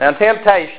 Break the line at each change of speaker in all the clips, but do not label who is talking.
Now, temptation.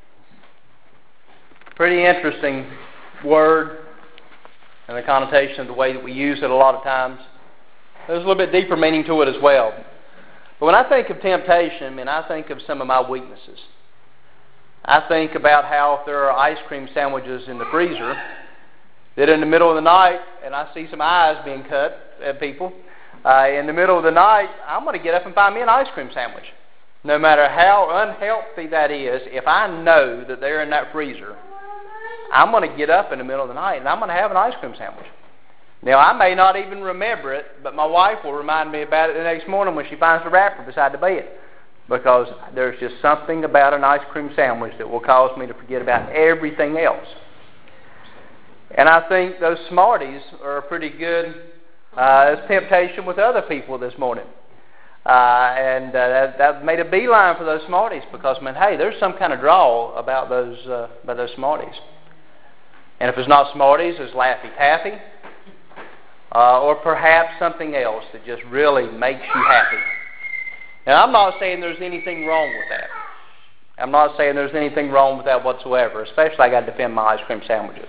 Pretty interesting word and the connotation of the way that we use it a lot of times. There's a little bit deeper meaning to it as well. But when I think of temptation, I think of some of my weaknesses. I think about how if there are ice cream sandwiches in the freezer, that in the middle of the night, and I see some eyes being cut at people, in the middle of the night, I'm going to get up and find me an ice cream sandwich. No matter how unhealthy that is, if I know that they're in that freezer, I'm going to get up in the middle of the night and I'm going to have an ice cream sandwich. Now, I may not even remember it, but my wife will remind me about it the next morning when she finds the wrapper beside the bed, because there's just something about an ice cream sandwich that will cause me to forget about everything else. And I think those Smarties are pretty good as temptation with other people this morning. That made a beeline for those Smarties because, hey, there's some kind of draw about those Smarties. And if it's not Smarties, it's Laffy Taffy, or perhaps something else that just really makes you happy. Now, I'm not saying there's anything wrong with that. I'm not saying there's anything wrong with that whatsoever, especially I got to defend my ice cream sandwiches.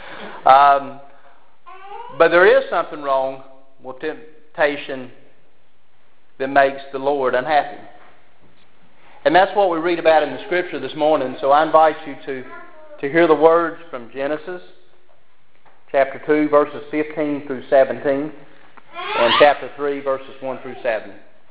But there is something wrong with temptation that makes the Lord unhappy. And that's what we read about in the Scripture this morning. So I invite you to hear the words from Genesis, chapter 2, verses 15 through 17, and chapter 3, verses 1 through 7.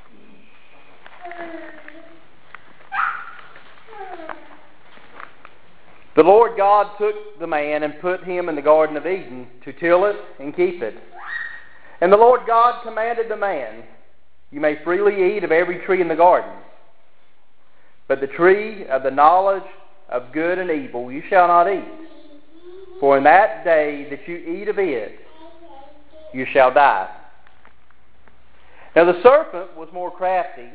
The Lord God took the man and put him in the Garden of Eden to till it and keep it. And the Lord God commanded the man, "You may freely eat of every tree in the garden, but the tree of the knowledge of good and evil you shall not eat. For in that day that you eat of it, you shall die." Now the serpent was more crafty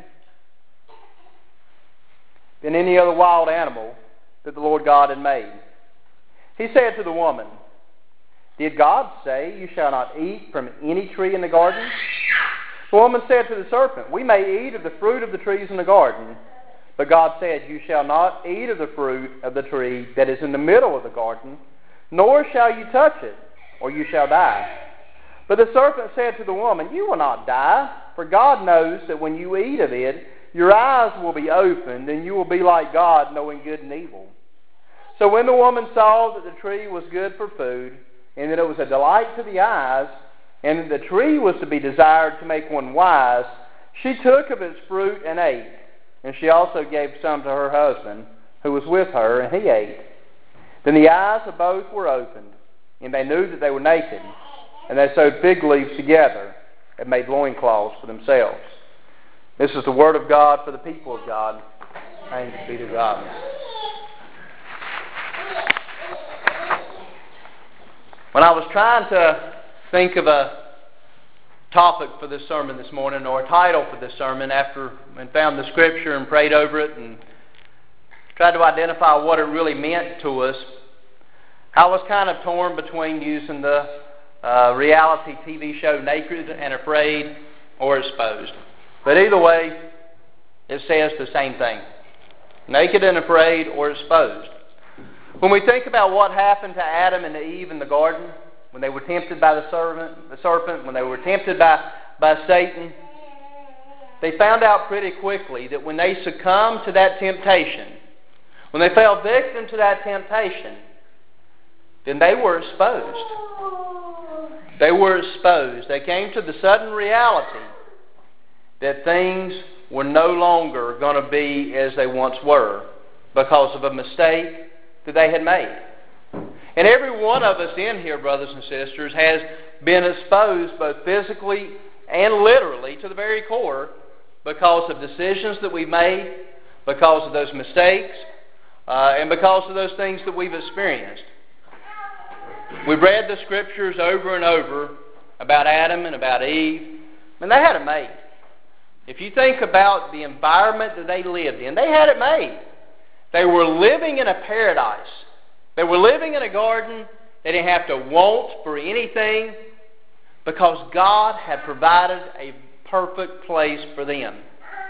than any other wild animal that the Lord God had made. He said to the woman, "Did God say you shall not eat from any tree in the garden?" The woman said to the serpent, "We may eat of the fruit of the trees in the garden, but God said, you shall not eat of the fruit of the tree that is in the middle of the garden, nor shall you touch it, or you shall die." But the serpent said to the woman, "You will not die, for God knows that when you eat of it, your eyes will be opened, and you will be like God, knowing good and evil." So when the woman saw that the tree was good for food, and that it was a delight to the eyes, and that the tree was to be desired to make one wise, she took of its fruit and ate. And she also gave some to her husband, who was with her, and he ate. Then the eyes of both were opened, and they knew that they were naked. And they sewed fig leaves together and made loincloths for themselves. This is the word of God for the people of God. Thanks be to God. When I was trying to think of a topic for this sermon this morning, or a title for this sermon, after I found the Scripture and prayed over it and tried to identify what it really meant to us, I was kind of torn between using the reality TV show Naked and Afraid or Exposed. But either way, it says the same thing. Naked and afraid or exposed. When we think about what happened to Adam and Eve in the garden, when they were tempted by the serpent, when they were tempted by Satan, they found out pretty quickly that when they succumbed to that temptation, when they fell victim to that temptation, then they were exposed. They were exposed. They came to the sudden reality that things were no longer going to be as they once were because of a mistake that they had made. And every one of us in here, brothers and sisters, has been exposed both physically and literally to the very core because of decisions that we've made, because of those mistakes, and because of those things that we've experienced. We've read the Scriptures over and over about Adam and about Eve, and they had it made. If you think about the environment that they lived in, they had it made. They were living in a paradise. They were living in a garden. They didn't have to want for anything because God had provided a perfect place for them.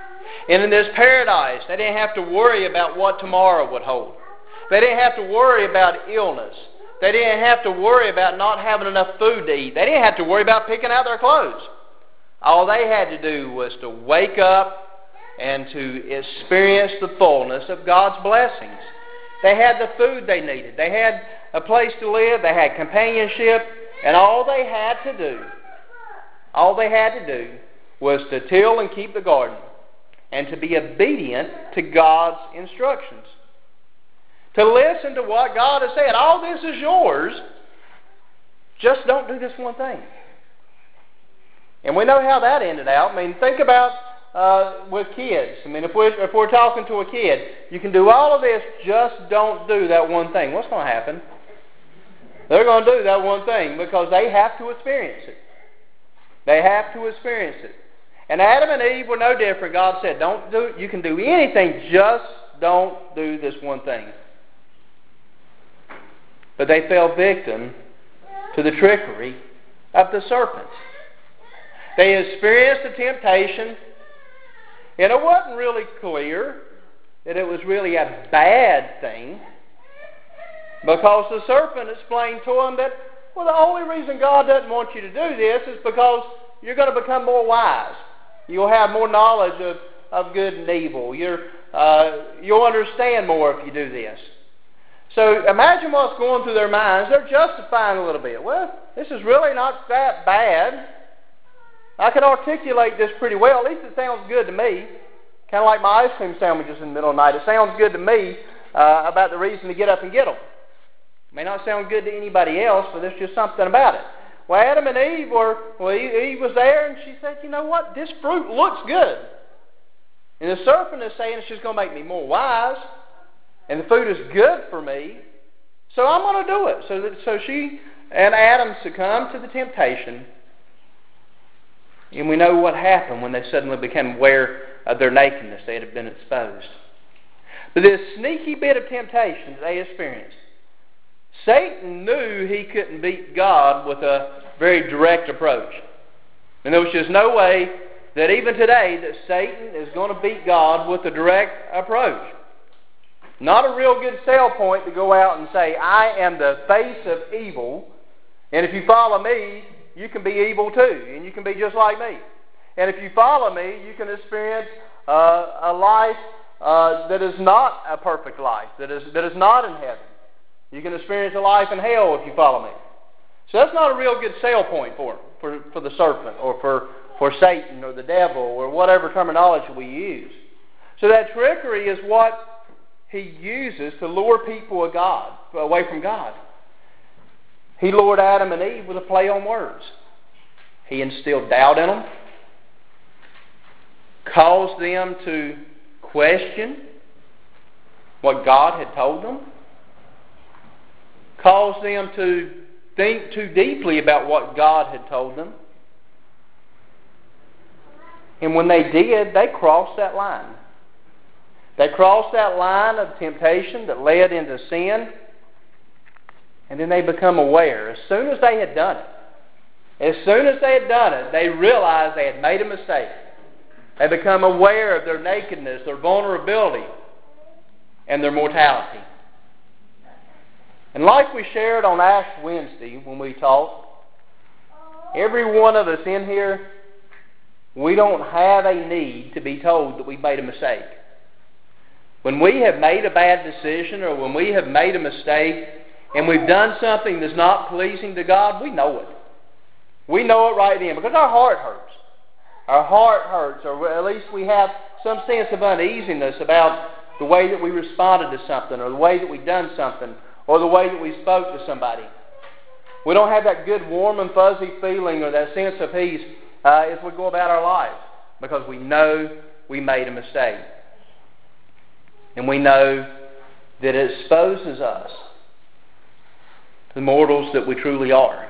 And in this paradise, they didn't have to worry about what tomorrow would hold. They didn't have to worry about illness. They didn't have to worry about not having enough food to eat. They didn't have to worry about picking out their clothes. All they had to do was to wake up and to experience the fullness of God's blessings. They had the food they needed. They had a place to live. They had companionship. And all they had to do was to till and keep the garden and to be obedient to God's instructions. To listen to what God has said. All this is yours. Just don't do this one thing. And we know how that ended out. I mean, think about with kids. I mean, if we're talking to a kid, you can do all of this, just don't do that one thing. What's going to happen? They're going to do that one thing because they have to experience it. They have to experience it. And Adam and Eve were no different. God said, you can do anything, just don't do this one thing. But they fell victim to the trickery of the serpent. They experienced the temptation, and it wasn't really clear that it was really a bad thing, because the serpent explained to them that, well, the only reason God doesn't want you to do this is because you're going to become more wise. You'll have more knowledge of good and evil. You'll understand more if you do this. So imagine what's going through their minds. They're justifying a little bit. Well, this is really not that bad. I can articulate this pretty well. At least it sounds good to me. Kind of like my ice cream sandwiches in the middle of the night. It sounds good to me about the reason to get up and get them. It may not sound good to anybody else, but there's just something about it. Well, Adam and Eve Eve was there, and she said, you know what? This fruit looks good. And the serpent is saying it's just going to make me more wise, and the food is good for me, so I'm going to do it. So she and Adam succumbed to the temptation, and we know what happened when they suddenly became aware of their nakedness. They had been exposed. But this sneaky bit of temptation that they experienced, Satan knew he couldn't beat God with a very direct approach. And there was just no way that even today that Satan is going to beat God with a direct approach. Not a real good sell point to go out and say, I am the face of evil, and if you follow me, you can be evil too, and you can be just like me. And if you follow me, you can experience a life that is not a perfect life, that is not in heaven. You can experience a life in hell if you follow me. So that's not a real good sale point for the serpent or for Satan or the devil or whatever terminology we use. So that trickery is what he uses to lure people away from God. He lured Adam and Eve with a play on words. He instilled doubt in them, caused them to question what God had told them, caused them to think too deeply about what God had told them. And when they did, they crossed that line. They crossed that line of temptation that led into sin, and then they become aware. As soon as they had done it, they realized they had made a mistake. They become aware of their nakedness, their vulnerability, and their mortality. And like we shared on Ash Wednesday when we talked, every one of us in here, we don't have a need to be told that we've made a mistake. When we have made a bad decision or when we have made a mistake and we've done something that's not pleasing to God, we know it. We know it right then because our heart hurts. Our heart hurts, or at least we have some sense of uneasiness about the way that we responded to something or the way that we've done something or the way that we spoke to somebody. We don't have that good warm and fuzzy feeling or that sense of peace as we go about our lives because we know we made a mistake. And we know that it exposes us to the mortals that we truly are.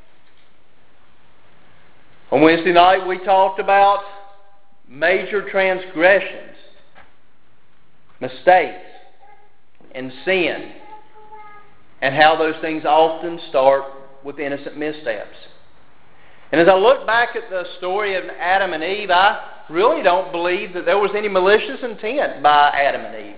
On Wednesday night we talked about major transgressions, mistakes, and sin, and how those things often start with innocent missteps. And as I look back at the story of Adam and Eve, I really don't believe that there was any malicious intent by Adam and Eve.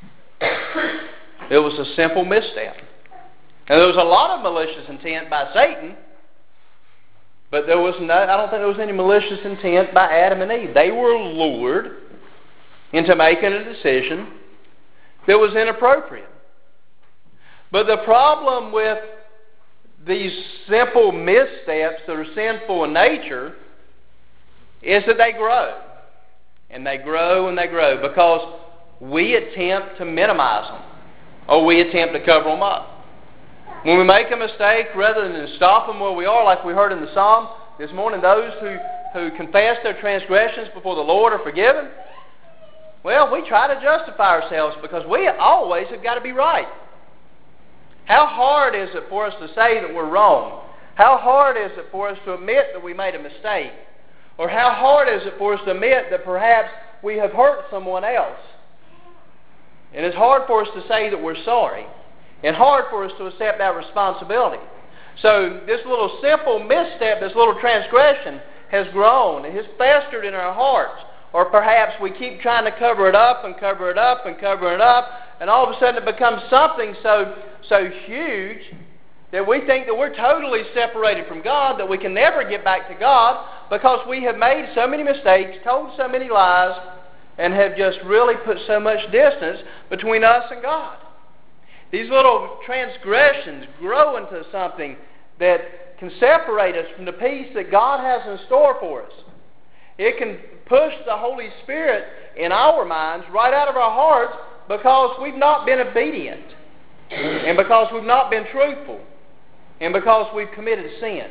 It was a simple misstep. And there was a lot of malicious intent by Satan, but I don't think there was any malicious intent by Adam and Eve. They were lured into making a decision that was inappropriate. But the problem with these simple missteps that are sinful in nature is that they grow. And they grow and they grow because we attempt to minimize them, or we attempt to cover them up. When we make a mistake, rather than stop them where we are, like we heard in the Psalm this morning, those who confess their transgressions before the Lord are forgiven, well, we try to justify ourselves because we always have got to be right. How hard is it for us to say that we're wrong? How hard is it for us to admit that we made a mistake? Or how hard is it for us to admit that perhaps we have hurt someone else? And it's hard for us to say that we're sorry. And hard for us to accept that responsibility. So this little simple misstep, this little transgression has grown. It has festered in our hearts. Or perhaps we keep trying to cover it up and cover it up and cover it up, and all of a sudden it becomes something so huge that we think that we're totally separated from God, that we can never get back to God because we have made so many mistakes, told so many lies, and have just really put so much distance between us and God. These little transgressions grow into something that can separate us from the peace that God has in store for us. It can push the Holy Spirit in our minds right out of our hearts because we've not been obedient, and because we've not been truthful, and because we've committed sin.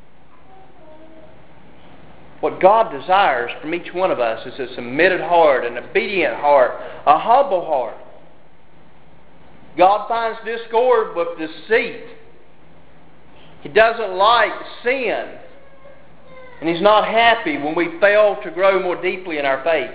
What God desires from each one of us is a submitted heart, an obedient heart, a humble heart. God finds discord with deceit. He doesn't like sin. And He's not happy when we fail to grow more deeply in our faith.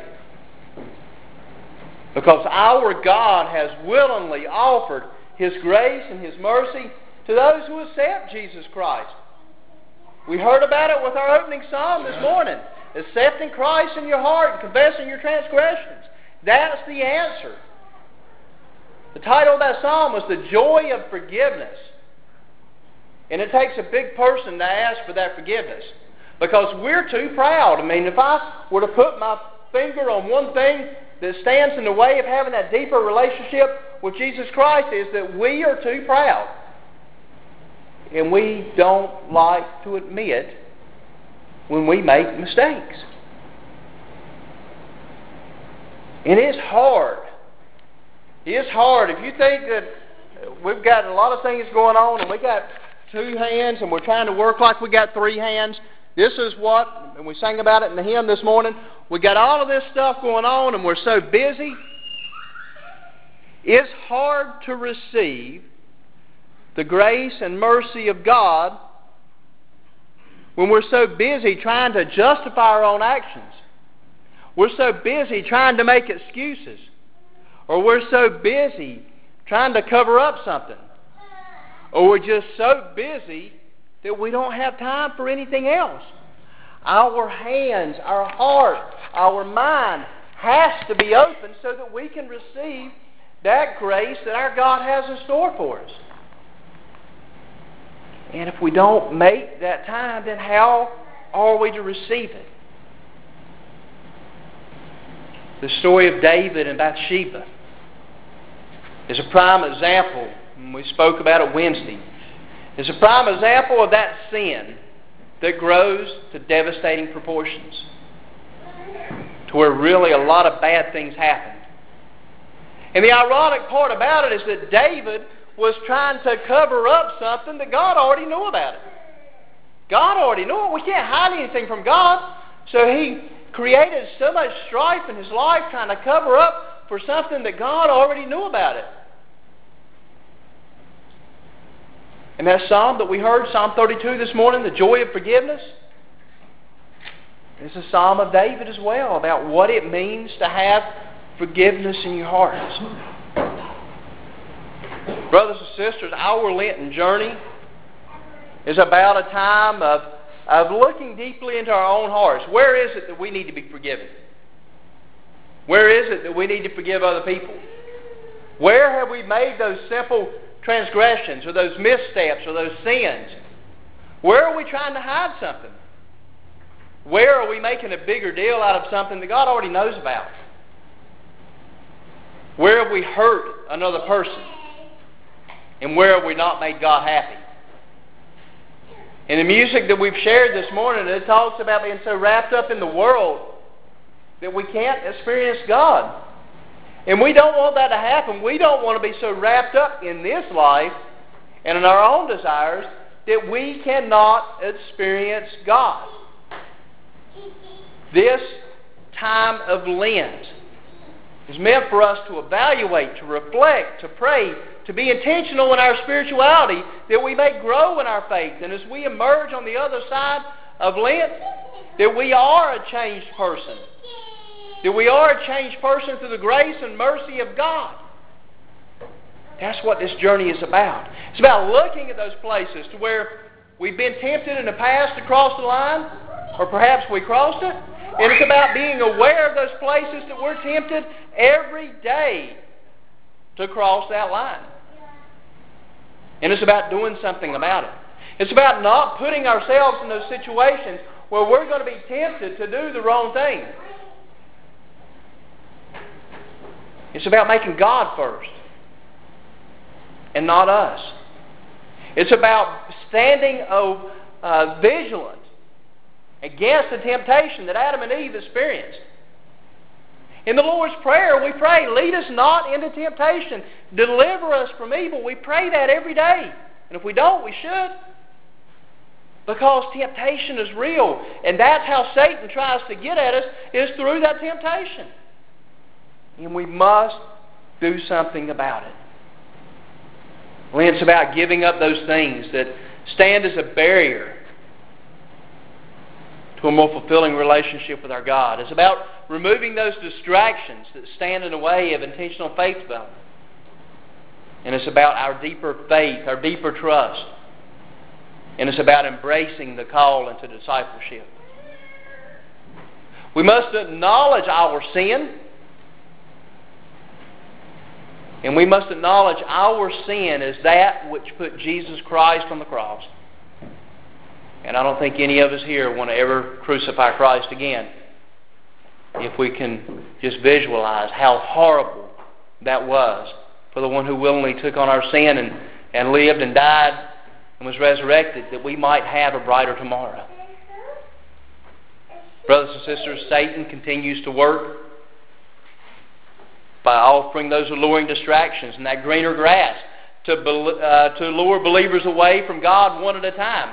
Because our God has willingly offered His grace and His mercy to those who accept Jesus Christ. We heard about it with our opening psalm this morning. Accepting Christ in your heart and confessing your transgressions. That's the answer. The title of that psalm was The Joy of Forgiveness. And it takes a big person to ask for that forgiveness. Because we're too proud. I mean, if I were to put my finger on one thing that stands in the way of having that deeper relationship with Jesus Christ, is that we are too proud. And we don't like to admit when we make mistakes. And it's hard. It's hard. If you think that we've got a lot of things going on and we got two hands and we're trying to work like we got three hands, this is what, and we sang about it in the hymn this morning, we got all of this stuff going on and we're so busy. It's hard to receive the grace and mercy of God when we're so busy trying to justify our own actions. We're so busy trying to make excuses. Or we're so busy trying to cover up something. Or we're just so busy that we don't have time for anything else. Our hands, our heart, our mind has to be open so that we can receive that grace that our God has in store for us. And if we don't make that time, then how are we to receive it? The story of David and Bathsheba is a prime example, and we spoke about it Wednesday. It's a prime example of that sin that grows to devastating proportions, to where really a lot of bad things happen. And the ironic part about it is that David was trying to cover up something that God already knew about it. God already knew it. We can't hide anything from God. So he created so much strife in his life trying to cover up for something that God already knew about it. And that psalm that we heard, Psalm 32 this morning, the joy of forgiveness, is a psalm of David as well, about what it means to have forgiveness in your hearts. Brothers and sisters, our Lenten journey is about a time of of looking deeply into our own hearts. Where is it that we need to be forgiven? Where is it that we need to forgive other people? Where have we made those simple transgressions or those missteps or those sins? Where are we trying to hide something? Where are we making a bigger deal out of something that God already knows about? Where have we hurt another person? And where have we not made God happy? In the music that we've shared this morning, it talks about being so wrapped up in the world that we can't experience God. And we don't want that to happen. We don't want to be so wrapped up in this life and in our own desires that we cannot experience God. This time of Lent is meant for us to evaluate, to reflect, to pray, to be intentional in our spirituality, that we may grow in our faith. And as we emerge on the other side of Lent, that we are a changed person. That we are a changed person through the grace and mercy of God. That's what this journey is about. It's about looking at those places to where we've been tempted in the past to cross the line, or perhaps we crossed it. And it's about being aware of those places that we're tempted every day to cross that line. And it's about doing something about it. It's about not putting ourselves in those situations where we're going to be tempted to do the wrong thing. It's about making God first and not us. It's about standing vigilant against the temptation that Adam and Eve experienced. In the Lord's Prayer, we pray, lead us not into temptation. Deliver us from evil. We pray that every day. And if we don't, we should. Because temptation is real. And that's how Satan tries to get at us, is through that temptation. And we must do something about it. Lent's about giving up those things that stand as a barrier to a more fulfilling relationship with our God. It's about removing those distractions that stand in the way of intentional faith development. And it's about our deeper faith, our deeper trust. And it's about embracing the call into discipleship. We must acknowledge our sin. And we must acknowledge our sin as that which put Jesus Christ on the cross. And I don't think any of us here want to ever crucify Christ again. If we can just visualize how horrible that was for the one who willingly took on our sin and lived and died and was resurrected, that we might have a brighter tomorrow. Brothers and sisters, Satan continues to work by offering those alluring distractions and that greener grass to lure believers away from God one at a time.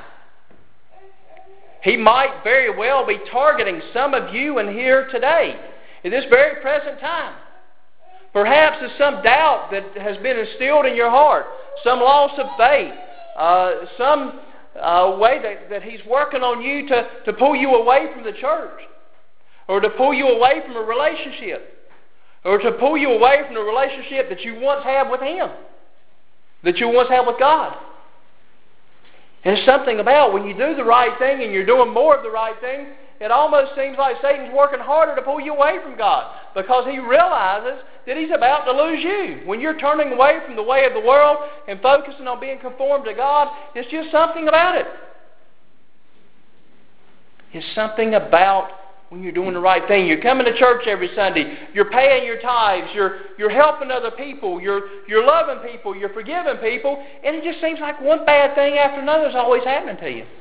He might very well be targeting some of you in here today, at this very present time. Perhaps there's some doubt that has been instilled in your heart, some loss of faith, some way that he's working on you to pull you away from the church, or to pull you away from a relationship, or to pull you away from the relationship that you once had with Him, that you once had with God. And it's something about when you do the right thing and you're doing more of the right thing, it almost seems like Satan's working harder to pull you away from God, because he realizes that he's about to lose you. When you're turning away from the way of the world and focusing on being conformed to God, it's just something about it. It's something about when you're doing the right thing. You're coming to church every Sunday. You're paying your tithes. You're helping other people. You're loving people. You're forgiving people. And it just seems like one bad thing after another is always happening to you.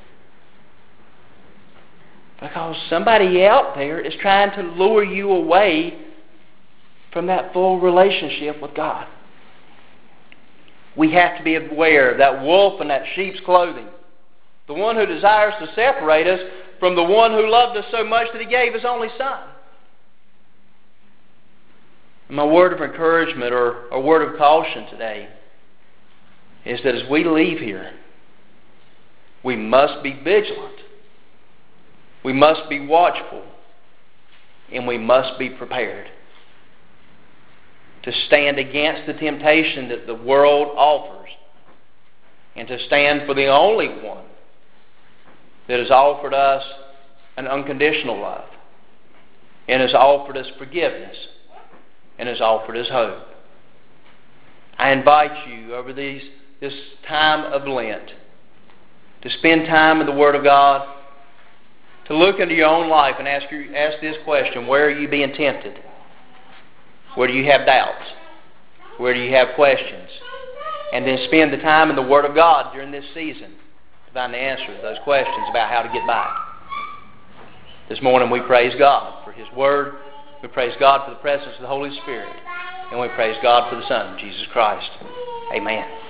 Because somebody out there is trying to lure you away from that full relationship with God. We have to be aware of that wolf in that sheep's clothing. The one who desires to separate us from the one who loved us so much that He gave His only Son. My word of encouragement or a word of caution today is that as we leave here, we must be vigilant. We must be watchful. And we must be prepared to stand against the temptation that the world offers, and to stand for the only one that has offered us an unconditional love, and has offered us forgiveness, and has offered us hope. I invite you over this time of Lent to spend time in the Word of God, to look into your own life and ask this question: where are you being tempted? Where do you have doubts? Where do you have questions? And then spend the time in the Word of God during this season to find the answer to those questions about how to get by. This morning we praise God for His Word. We praise God for the presence of the Holy Spirit. And we praise God for the Son, Jesus Christ. Amen.